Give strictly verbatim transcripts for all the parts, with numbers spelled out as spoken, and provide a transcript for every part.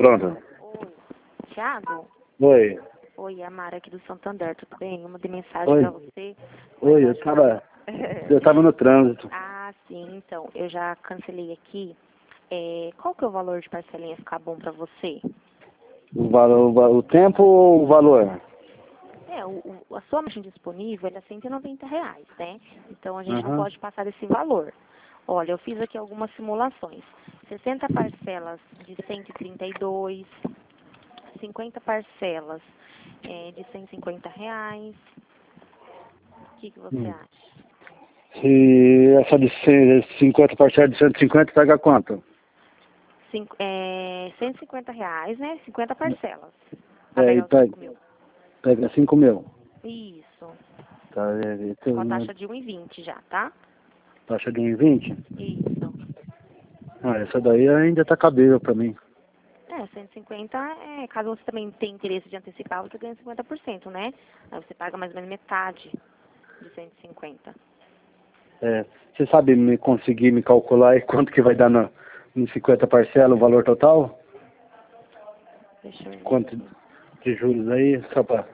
Pronto. Oi, Thiago? Oi. Oi, é a Mara aqui do Santander, tudo bem? Eu mandei mensagem Oi. pra você. Oi, eu tava, eu tava no trânsito. Ah, sim, então, eu já cancelei aqui. É, qual que é o valor de parcelinha ficar bom pra você? O valor, o va- o tempo ou o valor? É, o, o- a sua margem disponível é cento e noventa reais, né? Então a gente não Aham. pode passar desse valor. Olha, eu fiz aqui algumas simulações. sessenta parcelas de cento e trinta e dois, cinquenta parcelas é, de cento e cinquenta reais. O que, que você Hum. acha? Se essa de cem, cinquenta parcelas de cento e cinquenta pega quanto? Cinco, é, cento e cinquenta reais, né? cinquenta parcelas. Pra É, e pegar os pega, cinco mil. pega cinco mil. Isso. Tá, é, é, tem Com a uma taxa de um e vinte já, tá? taxa de um e vinte. Isso. Ah, essa daí ainda tá cabível pra mim. É, cento e cinquenta, é, caso você também tenha interesse de antecipar, você ganha cinquenta por cento, né? Aí você paga mais ou menos metade de cento e cinquenta. É, você sabe me conseguir me calcular aí quanto que vai dar na, em cinquenta parcelas o valor total? Deixa eu ver Quanto aqui. de juros aí? Só pra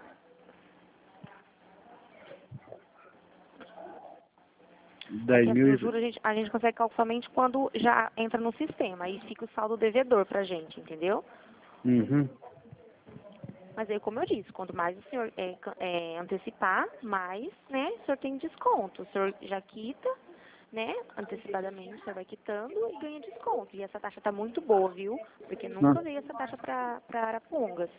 É dez que assim, mil o e... juro a gente, a gente consegue calcular somente quando já entra no sistema. Aí fica o saldo devedor pra gente, entendeu? Uhum. Mas aí, como eu disse, quanto mais o senhor é, ca- é, antecipar, mais, né, o senhor tem desconto. O senhor já quita, né, antecipadamente, o senhor vai quitando e ganha desconto. E essa taxa tá muito boa, viu? Porque Não. nunca veio essa taxa pra, pra Arapongas.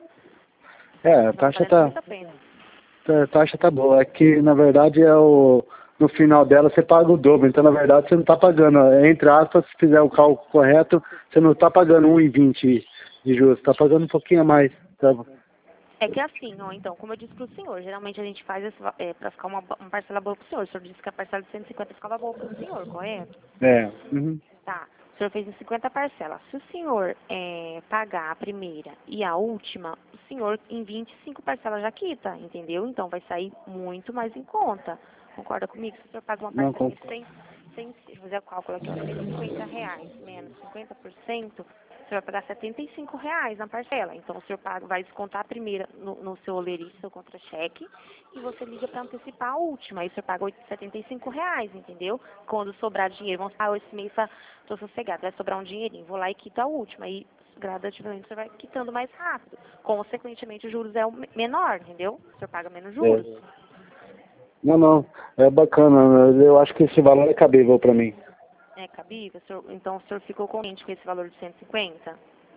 É, a Então tá taxa valendo tá, muito a pena. a taxa tá boa. É que, na verdade, é o, no final dela você paga o dobro. Então, na verdade, você não tá pagando. Entre aspas, se fizer o cálculo correto, você não tá pagando um e vinte de juros. Você tá pagando um pouquinho a mais. Tá? É que assim, ó, então, como eu disse pro senhor, geralmente a gente faz esse, va- é, pra ficar uma, ba- uma parcela boa pro senhor. O senhor disse que a parcela de cento e cinquenta ficava boa pro senhor, correto? É. Uhum. Tá. O senhor fez em cinquenta parcelas. Se o senhor é, pagar a primeira e a última, o senhor em vinte e cinco parcelas já quita, entendeu? Então vai sair muito mais em conta. Concorda comigo? Se o senhor paga uma Não, parcelinha com... de cem, cem, deixa eu fazer o cálculo aqui, ó, cento e cinquenta reais menos cinquenta por cento, o senhor vai pagar setenta e cinco reais na parcela. Então o senhor paga, vai descontar a primeira no, no seu olerite, seu contra-cheque, e você liga para antecipar a última. Aí o senhor paga oito- setenta e cinco reais, entendeu? Quando sobrar dinheiro, vamos falar, esse mês tá, tô sossegado, vai sobrar um dinheirinho, vou lá e quito a última. Aí gradativamente você vai quitando mais rápido. Consequentemente, os juros é o me- menor, entendeu? O senhor paga menos juros. É. Não, não. É bacana. Eu acho que esse valor é cabível pra mim. É cabível? O senhor- então o senhor ficou contente com esse valor de cento e cinquenta?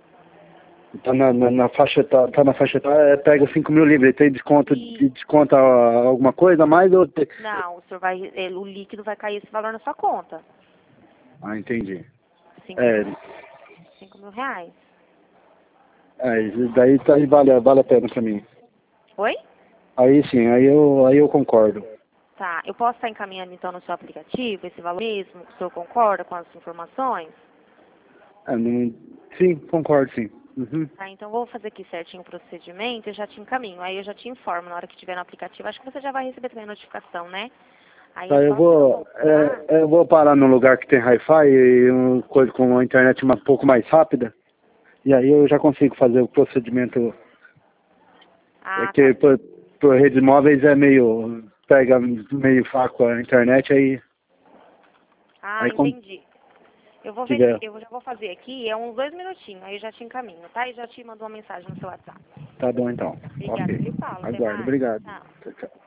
Tá na, na, na faixa, tá, tá na faixa, tá, é, pega cinco mil livres. Tem desconto, de E desconta alguma coisa a mais ou... te- não, o senhor vai, é, o líquido vai cair esse valor na sua conta. Ah, entendi. Cinco É, mil, cinco mil reais. é, isso daí tá, vale, vale a pena pra mim. Oi? Aí sim, aí eu, aí eu concordo. Tá. Eu posso estar encaminhando então no seu aplicativo esse valor mesmo? O senhor concorda com as informações? É, não, sim, concordo sim. Uhum. Tá, então eu vou fazer aqui certinho o procedimento e já te encaminho. Aí eu já te informo na hora que tiver no aplicativo. Acho que você já vai receber também a notificação, né? Aí Tá, é eu só o senhor vou, confirmar. é, eu vou parar num lugar que tem Wi-Fi e uma coisa com uma internet um pouco mais rápida. E aí eu já consigo fazer o procedimento. É Ah, tá. que por, por redes móveis é meio, pega meio fraco a internet, aí, Ah, aí quando entendi. Eu vou ver, tiver. eu já vou fazer aqui, é uns dois minutinhos, aí eu já te encaminho, tá? E já te mando uma mensagem no seu WhatsApp. Tá bom então. Obrigada, Ok. viu, Paulo? Até Aguardo. mais. Obrigado. Tchau. Tchau, tchau.